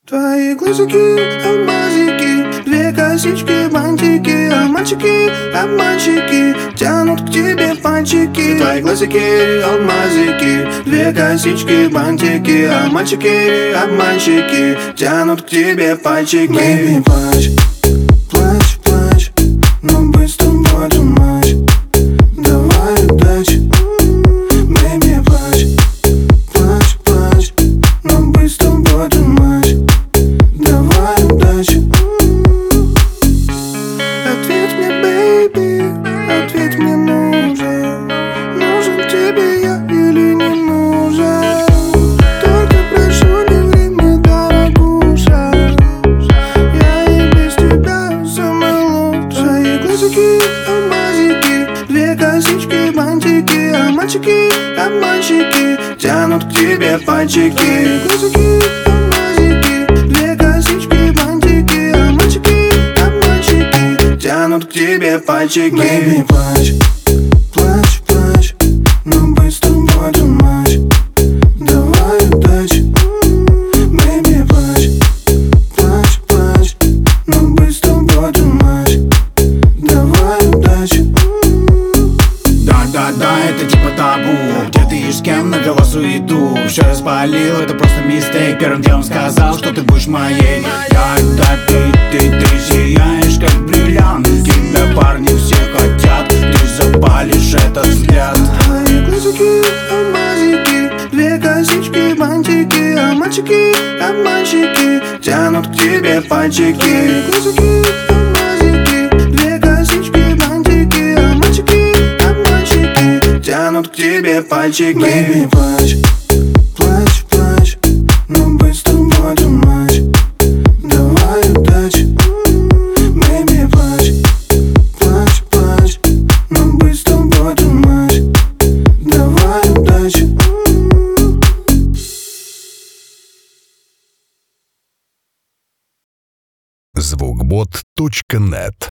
Твои глазики, алмазики, две косички, бантики, а мальчики, обманщики, тянут к тебе пальчики. Твои глазики, алмазики, две косички, бантики, а мальчики, обманщики, тянут к тебе пальчики. Baby, плачь, плачь, плачь, но быстро будет матч. Давай удачи. Baby, плачь, плачь, плачь, но быстро будет матч. Давай удачи. Ответь мне, baby, ответь мне, нужен. Нужен тебе я или не нужен? Только прошу, не ври мне, дорогуша. Я и без тебя самый лучший. Глазики, алмазики, две косички, бантики, а мальчики, обманщики, тянут к тебе пальчики. Глазики, алмазики, две косички, бантики, а мальчики, обманщики, тянут к тебе пальчики. Baby, плачь, плачь, плачь, но быстро будет матч. Давай удачи. Baby, плачь, плачь, плачь, но быстро будет матч. Давай удачи. Да-да-да, это типа табу. Где ты и с кем навела суету? Все распалил, это просто мистейк. Первым делом сказал, что ты будешь моей. Когда ты сияешь, как бриллиант. Тебя парни все хотят, ты запалишь этот взгляд. Твои глазики, алмазики, две косички, бантики, а мальчики, обманщики, тянут к тебе пальчики. Глазики, алмазики, две косички, бантики, а мальчики, обманщики, тянут к тебе пальчики. Baby, плачь, плачь, плачь, но быстро будет матч. Давай удачи. Baby, плачь, плачь, плачь, но быстро будет матч. Давай удачи. Звукбот.нет